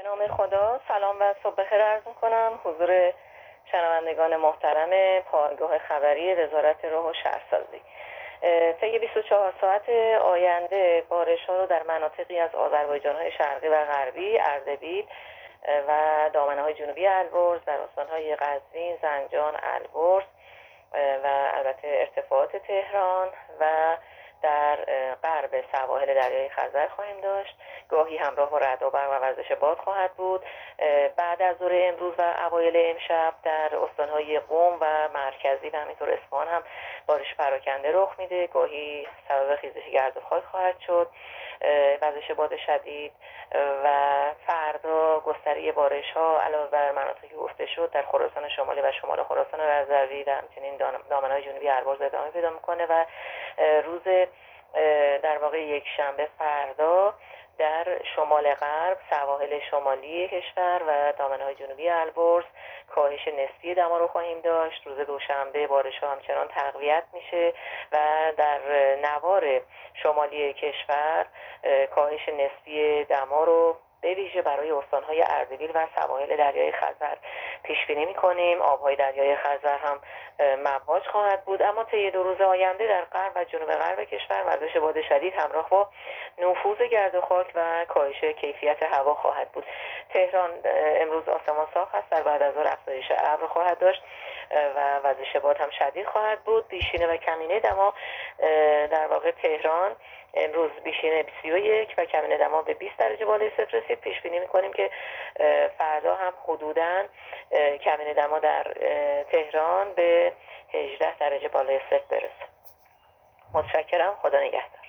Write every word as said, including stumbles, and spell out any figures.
به نام خدا، سلام و صبح بخیر عرض می‌کنم حضور شنوندگان محترم پایگاه خبری وزارت راه و شهرسازی. طی بیست و چهار ساعت آینده بارش‌ها رو در مناطقی از آذربایجان‌های شرقی و غربی، اردبیل و دامنه‌های جنوبی البرز، در استان‌های قزوین، زنجان، البرز و البته ارتفاعات تهران و در غرب سواحل دریای خزر خواهیم داشت. گاهی همراه با رعد و برق و وزش باد خواهد بود. بعد از ظهر امروز و اوایل امشب در استان‌های قم و مرکزی و همینطور اصفهان هم بارش پراکنده رخ میده. گاهی سبب خیزش گرد و خاک خواهد شد. وزش باد شدید و فردا گستره بارش‌ها علاوه بر مناطقی که گفته شد در خراسان شمالی و شمال خراسان رضوی و همچنین دامنه‌های جنوبی البرز ادامه پیدا میکنه و روز در واقع یک شنبه فردا در شمال غرب، سواحل شمالی کشور و دامنه‌های جنوبی البرز کاهش نسبی دما رو خواهیم داشت. روز دوشنبه بارش‌ها همچنان تقویت میشه و در نوار شمالی کشور کاهش نسبی دما رو به ویژه برای استان‌های اردبیل و سواحل دریای خزر پیش بینی می‌کنیم. آب‌های دریای خزر هم مواج خواهد بود، اما طی دو روز آینده در غرب و جنوب غرب کشور وزش باد شدید همراه با نفوذ گرد و خاک و کاهش کیفیت هوا خواهد بود. تهران امروز آسمان صاف است، در بعد از ظهر افزایش ابر خواهد داشت و وزش باد هم شدید خواهد بود. بیشینه و کمینه دما در واقع تهران امروز بیشینه سی و یک و کمینه دما به بیست درجه بالای صفر رسید. پیش بینی می‌کنیم که فردا هم حدوداً کمینه دما در تهران به هجده درجه بالای صفر برسه. متشکرم. خدا نگهدار.